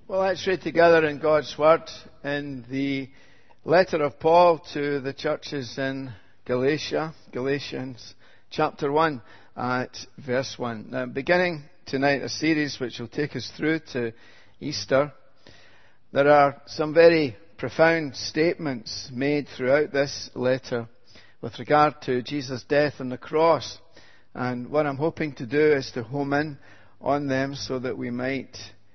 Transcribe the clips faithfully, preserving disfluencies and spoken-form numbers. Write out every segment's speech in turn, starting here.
Well, let's read together in God's Word in the letter of Paul to the churches in Galatia, Galatians chapter one at verse one. Now, beginning tonight a series which will take us through to Easter, there are some very profound statements made throughout this letter with regard to Jesus' death on the cross. And what I'm hoping to do is to home in on them so that we might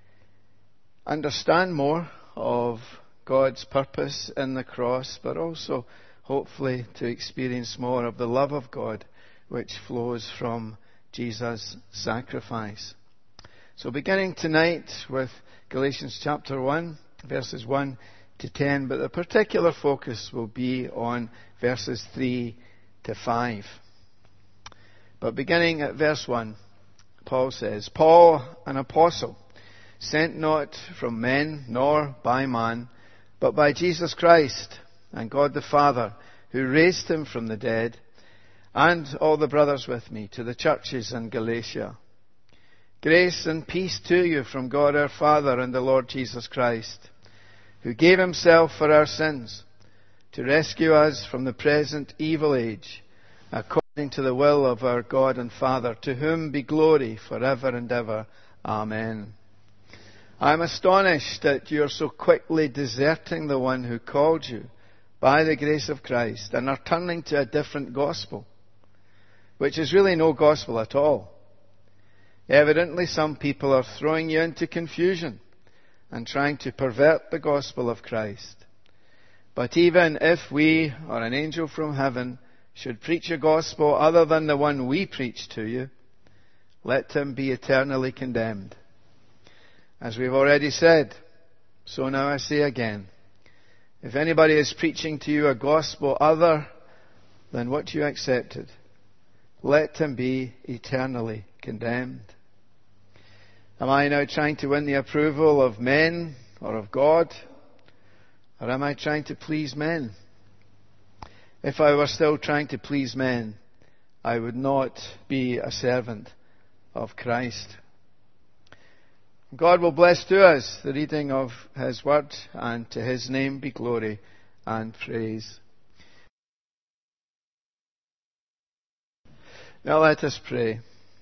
understand more of God's purpose in the cross, but also hopefully to experience more of the love of God which flows from Jesus' sacrifice. So beginning tonight with Galatians chapter one, verses one to ten, but the particular focus will be on verses three to five. But beginning at verse one, Paul says, Paul, an apostle, sent not from men nor by man, but by Jesus Christ and God the Father, who raised him from the dead, and all the brothers with me, to the churches in Galatia. Grace and peace to you from God our Father and the Lord Jesus Christ, who gave himself for our sins, to rescue us from the present evil age, according to the will of our God and Father, to whom be glory forever and ever. Amen. I am astonished that you are so quickly deserting the one who called you by the grace of Christ and are turning to a different gospel, which is really no gospel at all. Evidently, some people are throwing you into confusion and trying to pervert the gospel of Christ. But even if we or an angel from heaven should preach a gospel other than the one we preach to you, let him be eternally condemned. As we've already said, so now I say again, if anybody is preaching to you a gospel other than what you accepted, let him be eternally condemned. Am I now trying to win the approval of men or of God? Or am I trying to please men? If I were still trying to please men, I would not be a servant of Christ. God will bless to us the reading of His Word, and to His name be glory and praise. Now let us pray.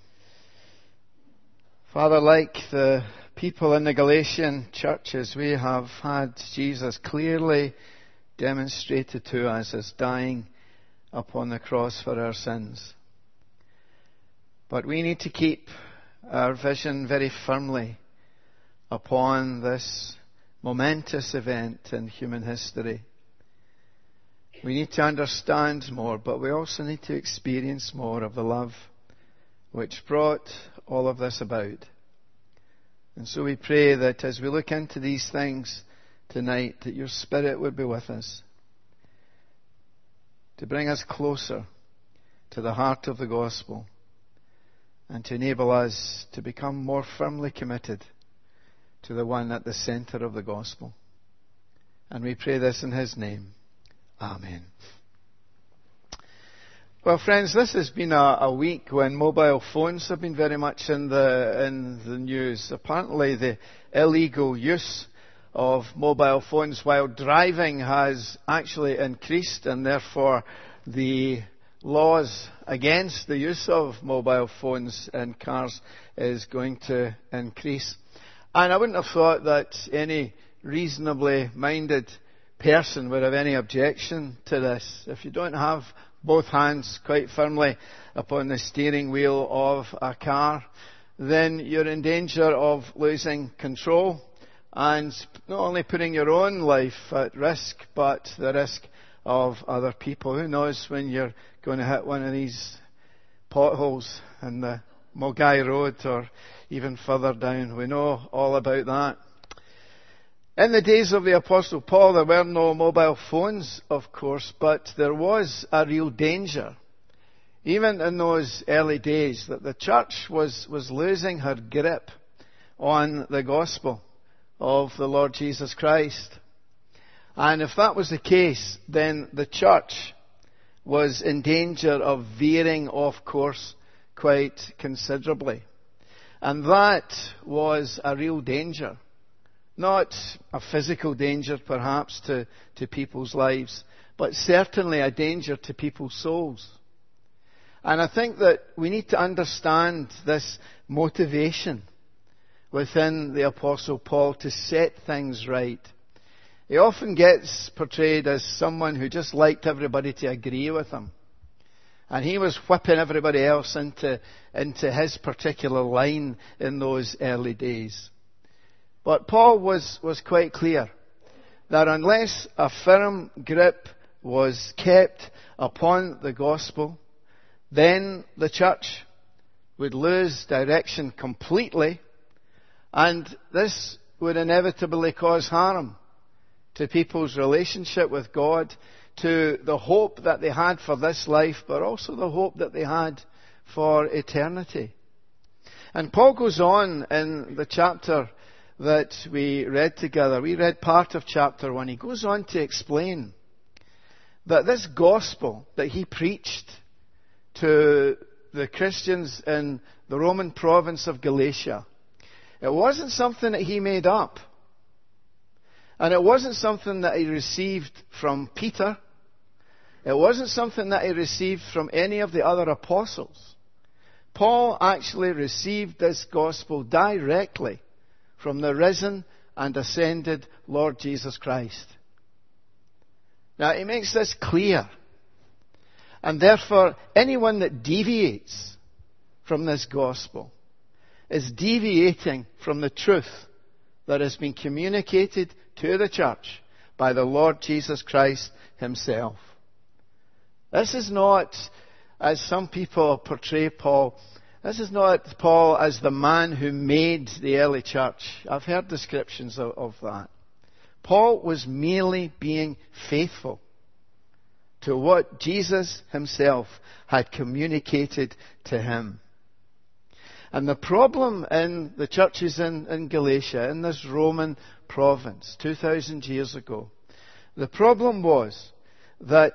Father, like the people in the Galatian churches, we have had Jesus clearly demonstrated to us as dying upon the cross for our sins. But we need to keep our vision very firmly upon this momentous event in human history. We need to understand more, but we also need to experience more of the love which brought all of this about. And so we pray that as we look into these things tonight, that your Spirit would be with us to bring us closer to the heart of the gospel and to enable us to become more firmly committed to the one at the center of the gospel. And we pray this in His name. Amen. Well, friends, this has been a, a week when mobile phones have been very much in the in the news. Apparently, the illegal use of mobile phones while driving has actually increased, and therefore the laws against the use of mobile phones in cars is going to increase. And I wouldn't have thought that any reasonably minded person would have any objection to this. If you don't have both hands quite firmly upon the steering wheel of a car, then you're in danger of losing control and not only putting your own life at risk, but the risk of other people. Who knows when you're going to hit one of these potholes in the Mulgai Road or even further down. We know all about that. In the days of the Apostle Paul, there were no mobile phones, of course, but there was a real danger, even in those early days, that the church was, was losing her grip on the gospel of the Lord Jesus Christ. And if that was the case, then the church was in danger of veering off course quite considerably. And that was a real danger Not a physical danger, perhaps, to, to people's lives, but certainly a danger to people's souls. And I think that we need to understand this motivation within the Apostle Paul to set things right. He often gets portrayed as someone who just liked everybody to agree with him. And he was whipping everybody else into, into his particular line in those early days. But Paul was, was quite clear that unless a firm grip was kept upon the gospel, then the church would lose direction completely, and this would inevitably cause harm to people's relationship with God, to the hope that they had for this life, but also the hope that they had for eternity. And Paul goes on in the chapter that we read together. We read part of chapter one. He goes on to explain that this gospel that he preached to the Christians in the Roman province of Galatia, it wasn't something that he made up. And it wasn't something that he received from Peter. It wasn't something that he received from any of the other apostles. Paul actually received this gospel directly from the risen and ascended Lord Jesus Christ. Now, he makes this clear. And therefore, anyone that deviates from this gospel is deviating from the truth that has been communicated to the church by the Lord Jesus Christ himself. This is not, as some people portray Paul, this is not Paul as the man who made the early church. I've heard descriptions of, of that. Paul was merely being faithful to what Jesus himself had communicated to him. And the problem in the churches in, in Galatia, in this Roman province, two thousand years ago, the problem was that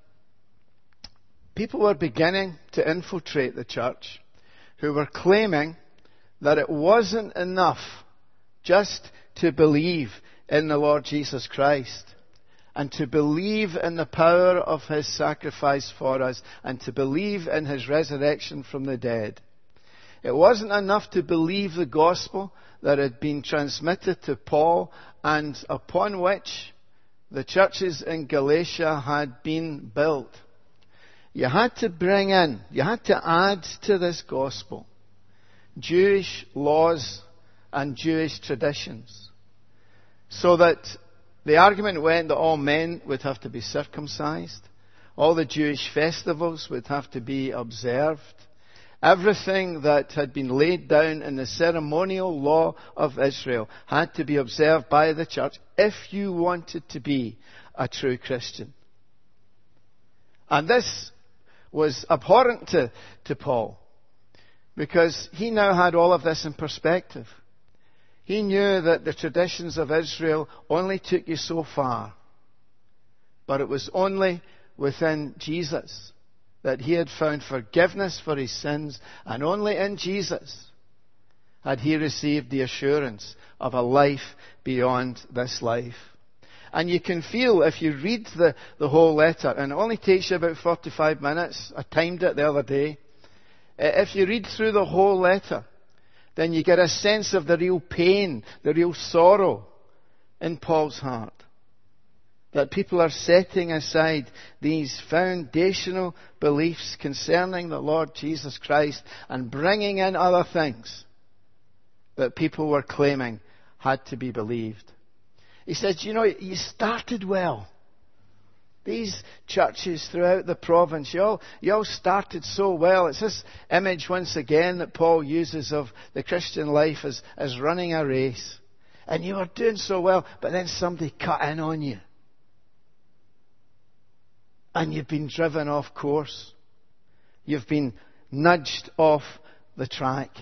people were beginning to infiltrate the church who were claiming that it wasn't enough just to believe in the Lord Jesus Christ and to believe in the power of his sacrifice for us and to believe in his resurrection from the dead. It wasn't enough to believe the gospel that had been transmitted to Paul and upon which the churches in Galatia had been built. You had to bring in, you had to add to this gospel Jewish laws and Jewish traditions, so that the argument went that all men would have to be circumcised, all the Jewish festivals would have to be observed, everything that had been laid down in the ceremonial law of Israel had to be observed by the church if you wanted to be a true Christian. And this was abhorrent to, to Paul, because he now had all of this in perspective. He knew that the traditions of Israel only took you so far, but it was only within Jesus that he had found forgiveness for his sins, and only in Jesus had he received the assurance of a life beyond this life. And you can feel, if you read the, the whole letter, and it only takes you about forty-five minutes, I timed it the other day. If you read through the whole letter, then you get a sense of the real pain, the real sorrow in Paul's heart. That people are setting aside these foundational beliefs concerning the Lord Jesus Christ and bringing in other things that people were claiming had to be believed. He says, you know, you started well. These churches throughout the province, you all, you all started so well. It's this image once again that Paul uses of the Christian life as, as running a race. And you were doing so well, but then somebody cut in on you. And you've been driven off course. You've been nudged off the track.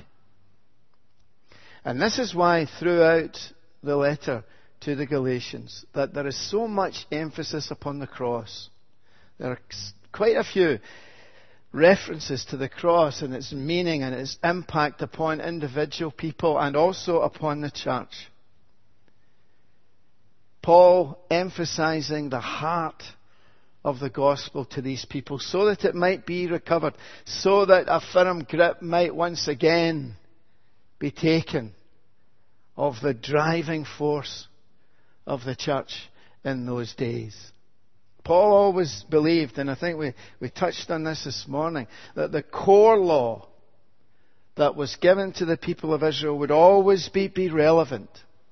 And this is why throughout the letter to the Galatians, that there is so much emphasis upon the cross. There are quite a few references to the cross and its meaning and its impact upon individual people and also upon the church. Paul emphasizing the heart of the gospel to these people so that it might be recovered, so that a firm grip might once again be taken of the driving force of the church in those days. Paul always believed, and I think we, we touched on this this morning, that the core law that was given to the people of Israel would always be, be relevant.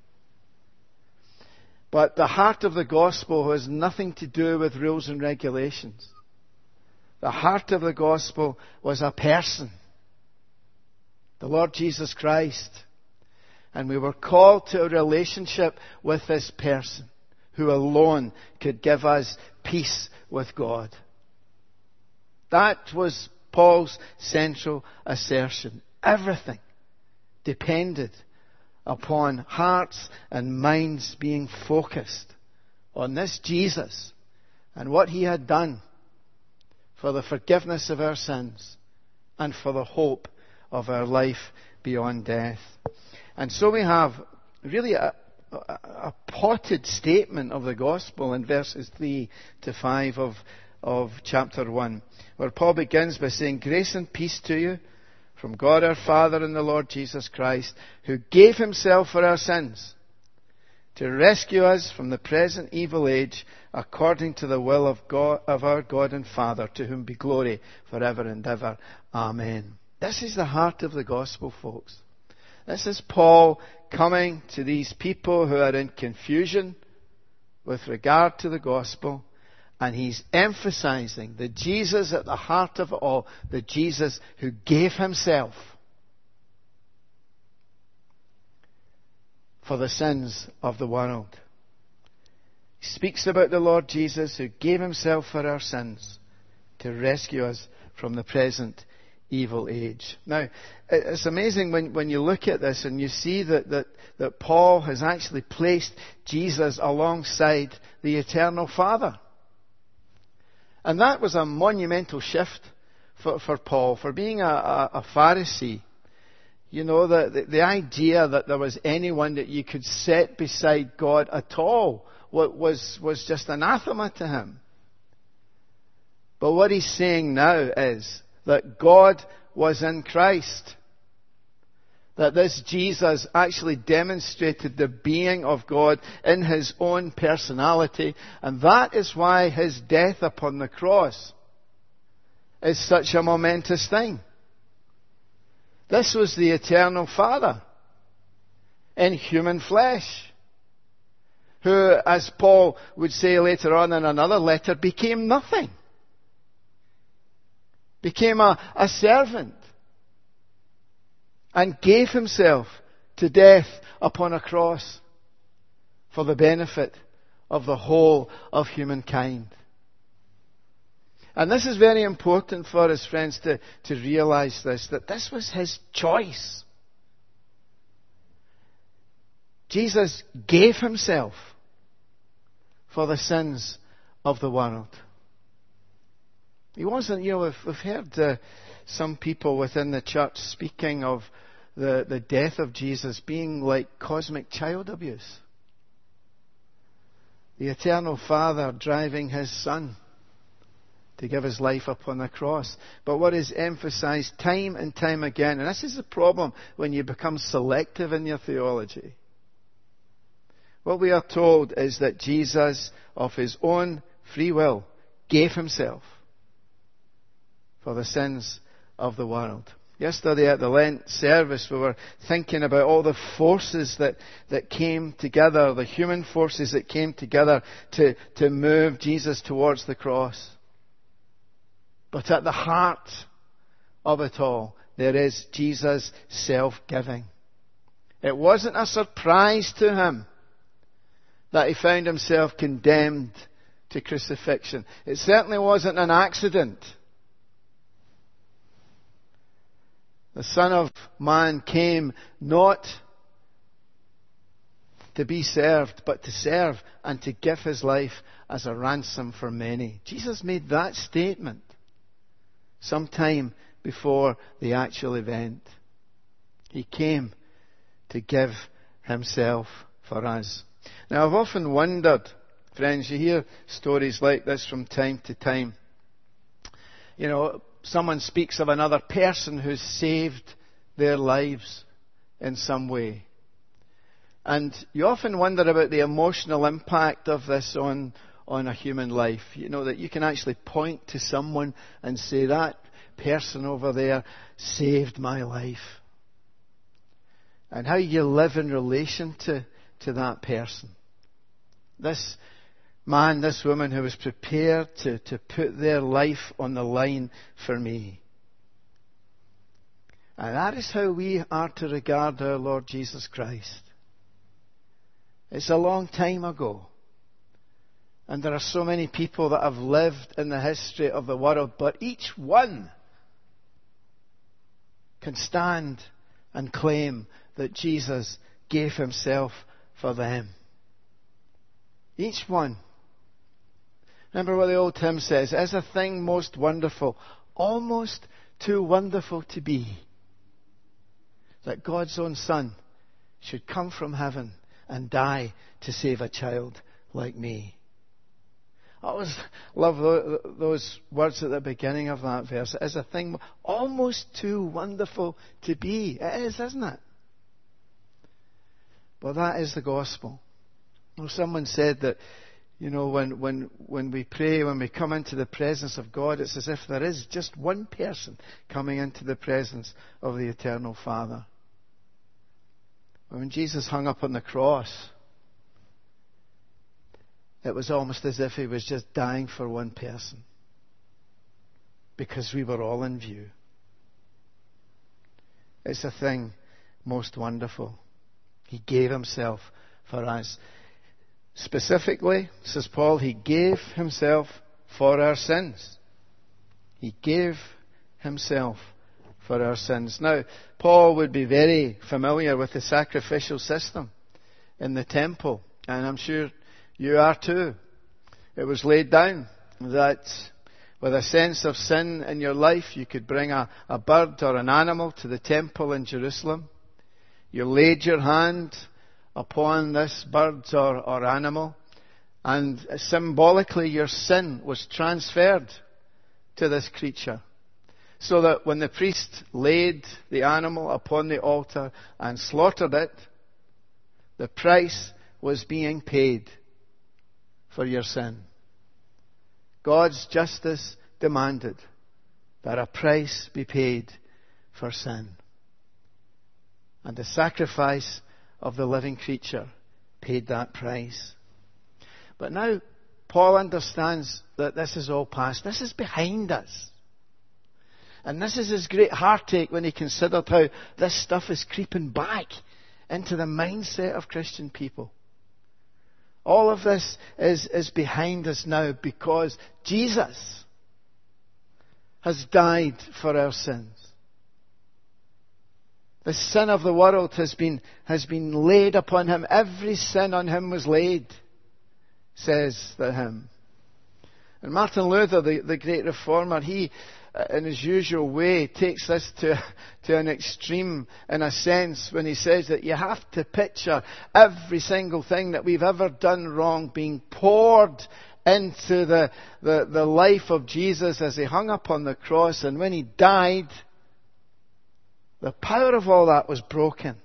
But the heart of the gospel has nothing to do with rules and regulations. The heart of the gospel was a person, the Lord Jesus Christ. And we were called to a relationship with this person who alone could give us peace with God. That was Paul's central assertion. Everything depended upon hearts and minds being focused on this Jesus and what He had done for the forgiveness of our sins and for the hope of our life beyond death. And so we have really a, a, a potted statement of the gospel in verses three to five of, of chapter one, where Paul begins by saying, "Grace and peace to you from God our Father and the Lord Jesus Christ, who gave Himself for our sins to rescue us from the present evil age, according to the will of God, of our God and Father, to whom be glory forever and ever. Amen." This is the heart of the gospel, folks. This is Paul coming to these people who are in confusion with regard to the gospel, and he's emphasizing the Jesus at the heart of it all, the Jesus who gave Himself for the sins of the world. He speaks about the Lord Jesus who gave Himself for our sins to rescue us from the present evil age. Now, it's amazing when, when you look at this and you see that, that, that Paul has actually placed Jesus alongside the eternal Father. And that was a monumental shift for, for Paul. For being a, a, a Pharisee, you know, the, the, the idea that there was anyone that you could set beside God at all was, was just anathema to him. But what he's saying now is that God was in Christ. That this Jesus actually demonstrated the being of God in His own personality. And that is why His death upon the cross is such a momentous thing. This was the eternal Father in human flesh, who, as Paul would say later on in another letter, became nothing. Became a, a servant. And gave Himself to death upon a cross for the benefit of the whole of humankind. And this is very important for us, friends, to, to realize this, that this was His choice. Jesus gave Himself for the sins of the world. He wasn't, you know, we've, we've heard uh, some people within the church speaking of the, the death of Jesus being like cosmic child abuse. The eternal Father driving His Son to give His life upon the cross. But what is emphasized time and time again, and this is the problem when you become selective in your theology. What we are told is that Jesus, of His own free will, gave Himself for the sins of the world. Yesterday at the Lent service, we were thinking about all the forces that, that came together, the human forces that came together to, to move Jesus towards the cross. But at the heart of it all, there is Jesus' self-giving. It wasn't a surprise to Him that He found Himself condemned to crucifixion. It certainly wasn't an accident. The Son of Man came not to be served, but to serve and to give His life as a ransom for many. Jesus made that statement sometime before the actual event. He came to give Himself for us. Now, I've often wondered, friends, you hear stories like this from time to time. You know, someone speaks of another person who's saved their lives in some way. And you often wonder about the emotional impact of this on, on a human life. You know, that you can actually point to someone and say, that person over there saved my life. And how you live in relation to, to that person. This man, this woman who was prepared to, to put their life on the line for me. And that is how we are to regard our Lord Jesus Christ. It's a long time ago. And there are so many people that have lived in the history of the world, but each one can stand and claim that Jesus gave himself for them. Each one. Remember what the old hymn says, "Is a thing most wonderful, almost too wonderful to be, that God's own Son should come from heaven and die to save a child like me." I always love those words at the beginning of that verse. It is a thing almost too wonderful to be. It is, isn't it? But that is the gospel. Well, someone said that, you know, when, when, when we pray, when we come into the presence of God, it's as if there is just one person coming into the presence of the eternal Father. When Jesus hung up on the cross, it was almost as if he was just dying for one person, because we were all in view. It's a thing most wonderful. He gave himself for us. Specifically, says Paul, he gave himself for our sins. He gave himself for our sins. Now, Paul would be very familiar with the sacrificial system in the temple, and I'm sure you are too. It was laid down that with a sense of sin in your life, you could bring a, a bird or an animal to the temple in Jerusalem. You laid your hand upon this bird or, or animal, and symbolically your sin was transferred to this creature. So that when the priest laid the animal upon the altar and slaughtered it, the price was being paid for your sin. God's justice demanded that a price be paid for sin. And the sacrifice of the living creature paid that price. But now Paul understands that this is all past. This is behind us. And this is his great heartache when he considered how this stuff is creeping back into the mindset of Christian people. All of this is, is behind us now because Jesus has died for our sins. The sin of the world has been, has been laid upon him. Every sin on him was laid, says the hymn. And Martin Luther, the, the great reformer, he, in his usual way, takes this to, to an extreme, in a sense, when he says that you have to picture every single thing that we've ever done wrong being poured into the, the, the life of Jesus as he hung up on the cross, and when he died, the power of all that was broken.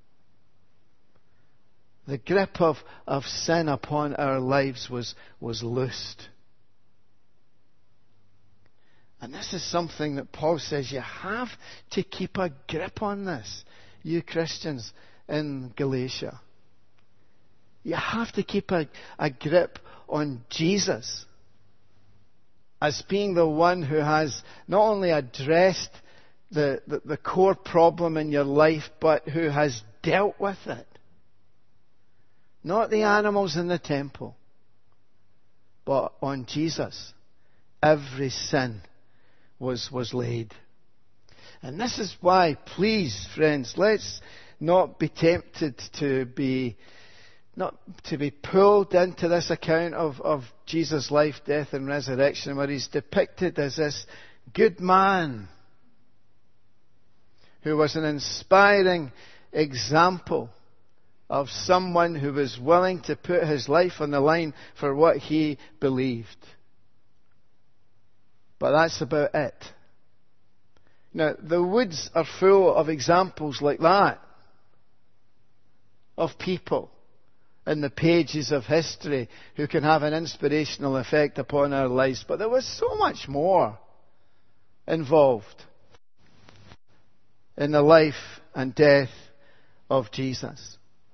The grip of, of sin upon our lives was, was loosed. And this is something that Paul says you have to keep a grip on this, you Christians in Galatia. You have to keep a, a grip on Jesus as being the one who has not only addressed the, the, the core problem in your life, but who has dealt with it. Not the animals in the temple, but on Jesus. Every sin was, was laid. And this is why, please, friends, let's not be tempted to be not to be pulled into this account of, of Jesus' life, death and resurrection, where he's depicted as this good man who was an inspiring example of someone who was willing to put his life on the line for what he believed. But that's about it. Now, the woods are full of examples like that, of people in the pages of history who can have an inspirational effect upon our lives. But there was so much more involved in the life and death of Jesus.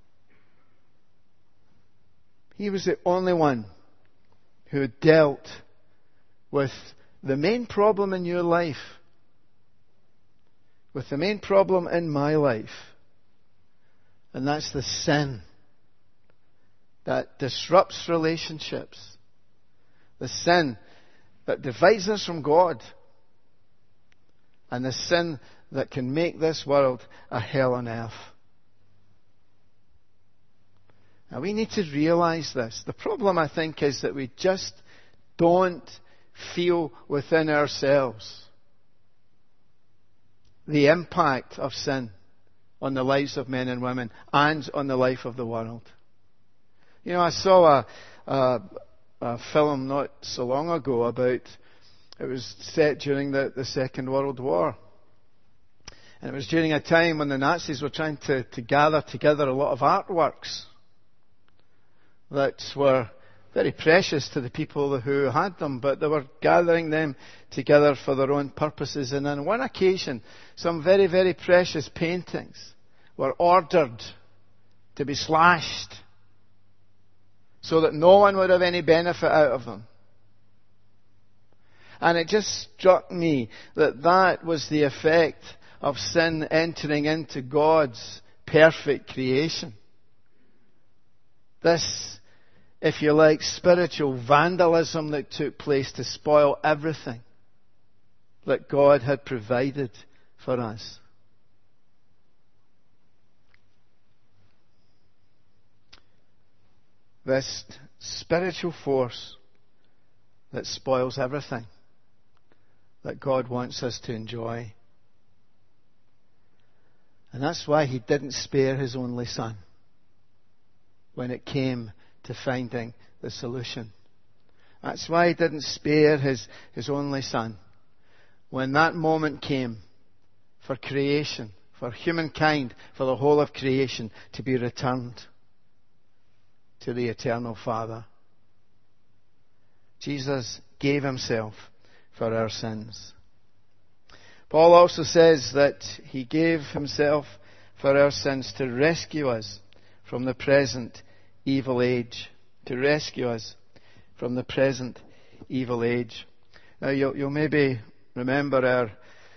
He was the only one who dealt with the main problem in your life, with the main problem in my life, and that's the sin that disrupts relationships, the sin that divides us from God, and the sin that can make this world a hell on earth. Now we need to realize this. The problem, I think, is that we just don't feel within ourselves the impact of sin on the lives of men and women and on the life of the world. You know, I saw a, a, a film not so long ago about, it was set during the, the Second World War. And it was during a time when the Nazis were trying to, to gather together a lot of artworks that were very precious to the people who had them, but they were gathering them together for their own purposes. And on one occasion, some very, very precious paintings were ordered to be slashed so that no one would have any benefit out of them. And it just struck me that that was the effect of sin entering into God's perfect creation. This, if you like, spiritual vandalism that took place to spoil everything that God had provided for us. This spiritual force that spoils everything that God wants us to enjoy. And that's why He didn't spare His only Son when it came to finding the solution. That's why He didn't spare His, His only Son when that moment came for creation, for humankind, for the whole of creation to be returned to the eternal Father. Jesus gave Himself for our sins. Paul also says that He gave Himself for our sins to rescue us from the present evil age. To rescue us from the present evil age. Now you'll, you'll maybe remember our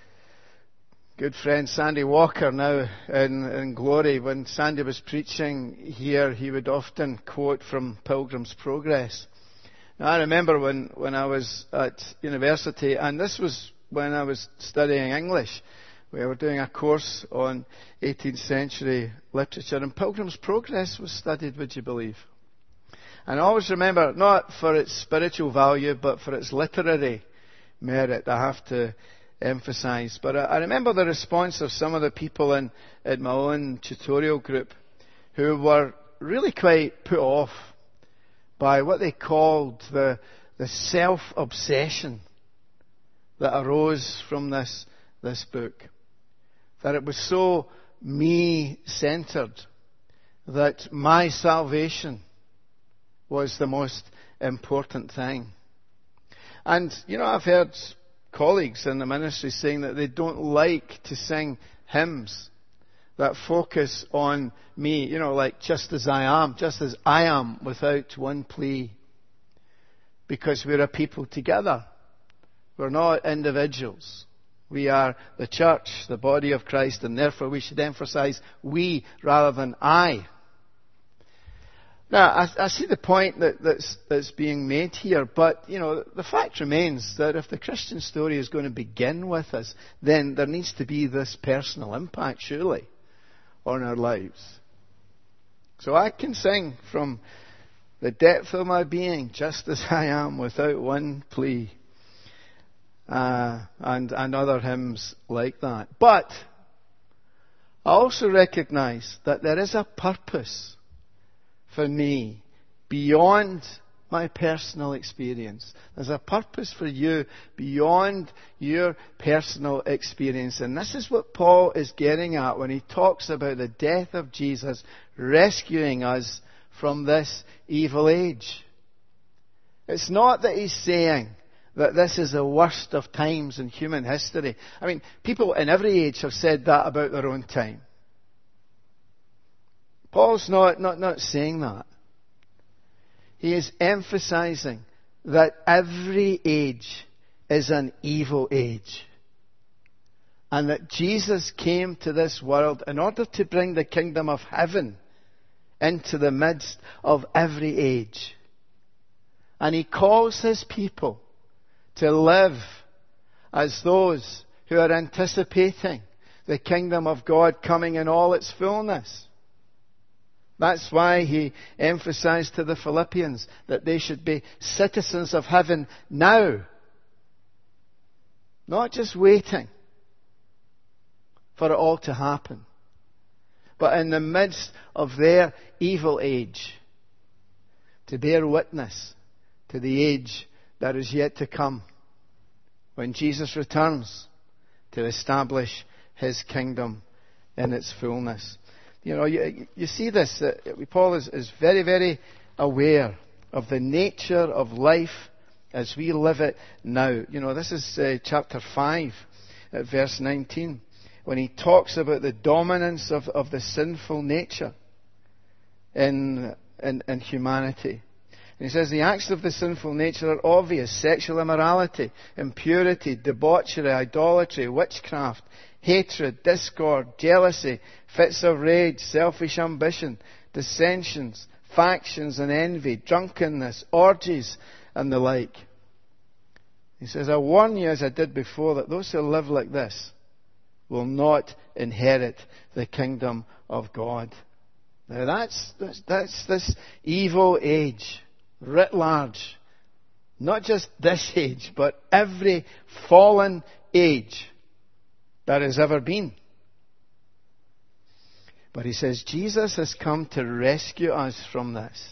good friend Sandy Walker now in, in Glory. When Sandy was preaching here, he would often quote from Pilgrim's Progress. Now, I remember when, when I was at university, and this was when I was studying English. We were doing a course on eighteenth century literature, and Pilgrim's Progress was studied, would you believe? And I always remember, not for its spiritual value, but for its literary merit, I have to emphasize. But I, I remember the response of some of the people in, in my own tutorial group who were really quite put off by what they called the, the self-obsession that arose from this, this book. That it was so me-centered, that my salvation was the most important thing. And, you know, I've heard colleagues in the ministry saying that they don't like to sing hymns that focus on me, you know, like just as I am, just as I am, without one plea. Because we're a people together. We're not individuals. We are the church, the body of Christ, and therefore we should emphasize we rather than I. Now, I, I see the point that, that's, that's being made here, but, you know, the fact remains that if the Christian story is going to begin with us, then there needs to be this personal impact, surely, on our lives. So I can sing from the depth of my being, just as I am, without one plea, uh, and, and other hymns like that. But I also recognize that there is a purpose for me beyond my personal experience. There's a purpose for you beyond your personal experience. And this is what Paul is getting at when he talks about the death of Jesus rescuing us from this evil age. It's not that he's saying that this is the worst of times in human history. I mean, people in every age have said that about their own time. Paul's not, not, not saying that. He is emphasizing that every age is an evil age. And that Jesus came to this world in order to bring the kingdom of heaven into the midst of every age. And he calls his people to live as those who are anticipating the kingdom of God coming in all its fullness. That's why he emphasized to the Philippians that they should be citizens of heaven now. Not just waiting for it all to happen, but in the midst of their evil age, to bear witness to the age that is yet to come, when Jesus returns to establish his kingdom in its fullness. You know, you, you see this. Uh, Paul is, is very, very aware of the nature of life as we live it now. You know, this is uh, chapter five, at verse nineteen, when he talks about the dominance of, of the sinful nature in, in, in humanity. And he says the acts of the sinful nature are obvious: sexual immorality, impurity, debauchery, idolatry, witchcraft, hatred, discord, jealousy, fits of rage, selfish ambition, dissensions, factions and envy, drunkenness, orgies, and the like. He says, I warn you, as I did before, that those who live like this will not inherit the kingdom of God. Now that's, that's, that's this evil age, writ large. Not just this age, but every fallen age that has ever been. But he says Jesus has come to rescue us from this.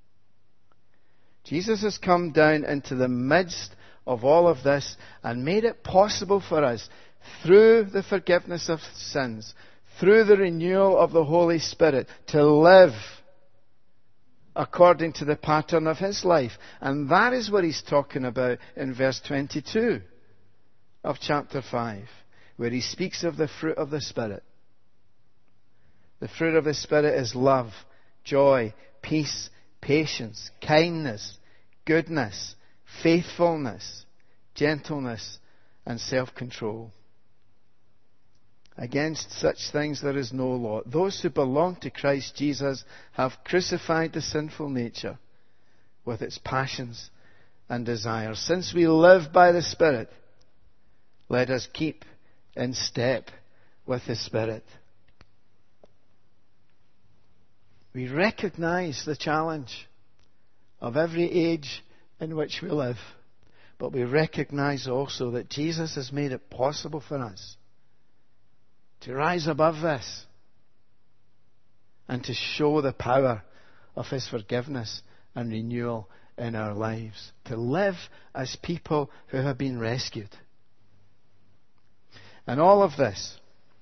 Jesus has come down into the midst of all of this and made it possible for us, through the forgiveness of sins, through the renewal of the Holy Spirit, to live according to the pattern of his life. And that is what he's talking about in verse twenty-two of chapter five, where he speaks of the fruit of the Spirit. The fruit of the Spirit is love, joy, peace, patience, kindness, goodness, faithfulness, gentleness, and self-control. Against such things there is no law. Those who belong to Christ Jesus have crucified the sinful nature with its passions and desires. Since we live by the Spirit, let us keep in step with the Spirit. We recognize the challenge of every age in which we live, but we recognize also that Jesus has made it possible for us to rise above this and to show the power of his forgiveness and renewal in our lives, to live as people who have been rescued. And all of this,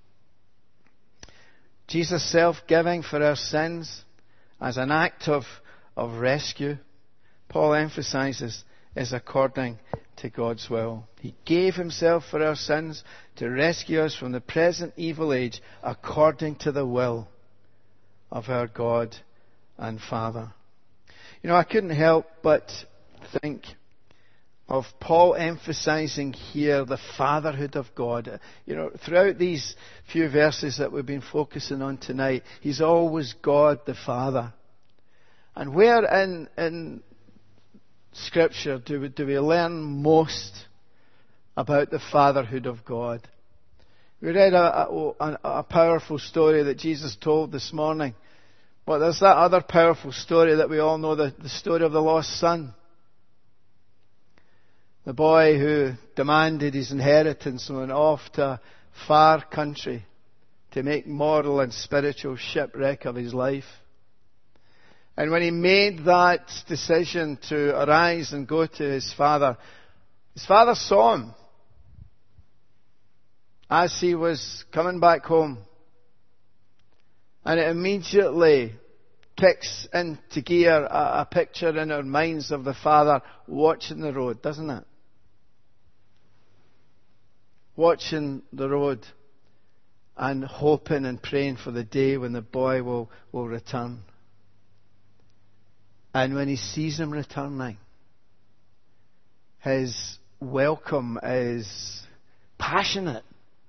Jesus' self-giving for our sins as an act of, of rescue, Paul emphasizes, is according to God's will. He gave himself for our sins to rescue us from the present evil age according to the will of our God and Father. You know, I couldn't help but think of Paul emphasizing here the fatherhood of God. You know, throughout these few verses that we've been focusing on tonight, he's always God the Father. And where in, in Scripture do we, do we learn most about the fatherhood of God? We read a, a, a powerful story that Jesus told this morning. But there's that other powerful story that we all know, the, the story of the lost son. The boy who demanded his inheritance and went off to a far country to make moral and spiritual shipwreck of his life. And when he made that decision to arise and go to his father, his father saw him as he was coming back home. And it immediately kicks into gear a, a picture in our minds of the father watching the road, doesn't it? Watching the road and hoping and praying for the day when the boy will, will return. And when he sees him returning, his welcome is passionate.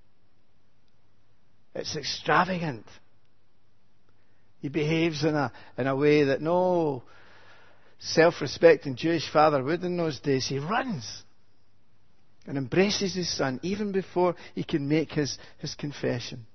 It's extravagant. He behaves in a, in a way that no self-respecting Jewish father would in those days. He runs and embraces his son even before he can make his, his confession.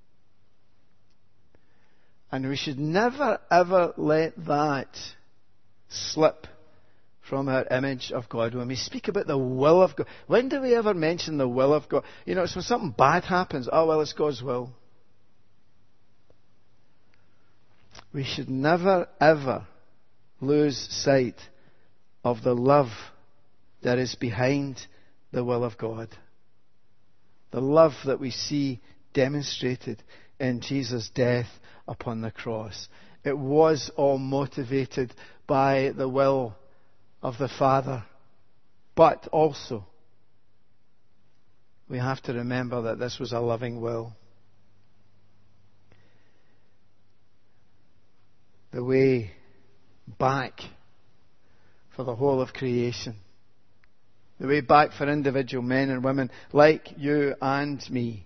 And we should never ever let that slip from our image of God. When we speak about the will of God, when do we ever mention the will of God? You know, it's when something bad happens. Oh, well, it's God's will. We should never ever lose sight of the love that is behind the will of God. The love that we see demonstrated in Jesus' death upon the cross. It was all motivated by the will of the Father. But also, we have to remember that this was a loving will. The way back for the whole of creation. The way back for individual men and women like you and me.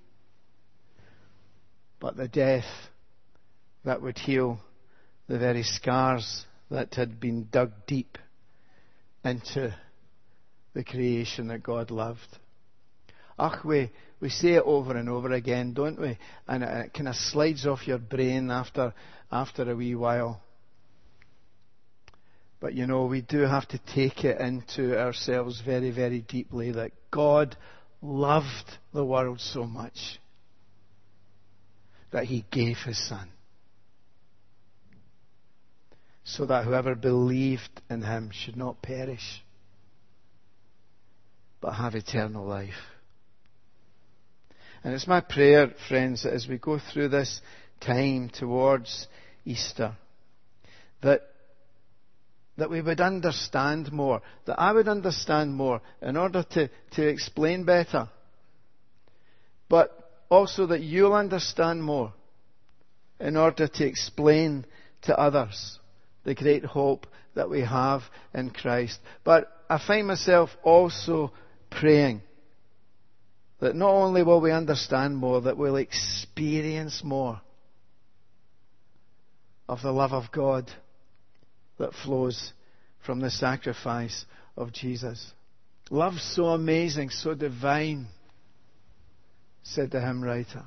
But the death that would heal the very scars that had been dug deep into the creation that God loved. Ach, we, we say it over and over again, don't we? And it, it kind of slides off your brain after, after a wee while. But you know, we do have to take it into ourselves very, very deeply that God loved the world so much that He gave His Son, so that whoever believed in Him should not perish, but have eternal life. And it's my prayer, friends, that as we go through this time towards Easter, that that we would understand more, that I would understand more in order to, to explain better, but also that you'll understand more in order to explain to others the great hope that we have in Christ. But I find myself also praying that not only will we understand more, that we'll experience more of the love of God that flows from the sacrifice of Jesus. Love so amazing, so divine, said the hymn writer.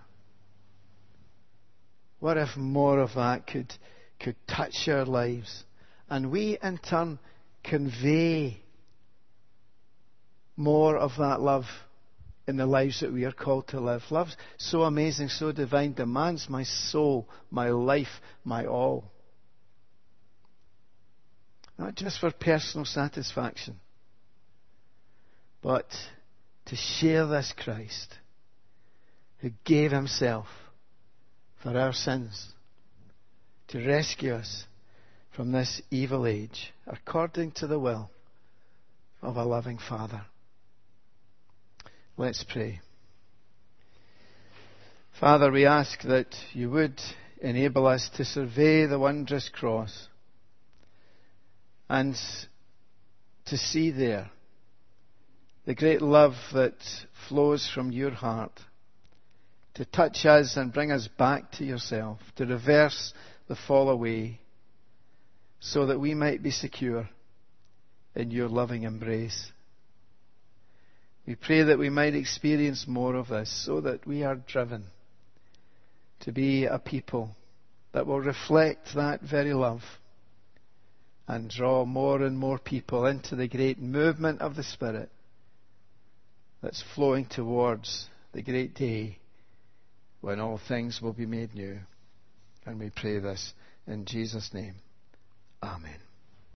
What if more of that could, could touch our lives, and we in turn convey more of that love in the lives that we are called to live. Love so amazing, so divine, demands my soul, my life, my all. Not just for personal satisfaction, but to share this Christ who gave Himself for our sins to rescue us from this evil age according to the will of a loving Father. Let's pray. Father, we ask that You would enable us to survey the wondrous cross and to see there the great love that flows from Your heart, to touch us and bring us back to Yourself, to reverse the fall away, so that we might be secure in Your loving embrace. We pray that we might experience more of this, so that we are driven to be a people that will reflect that very love and draw more and more people into the great movement of the Spirit that's flowing towards the great day when all things will be made new. And we pray this in Jesus' name. Amen.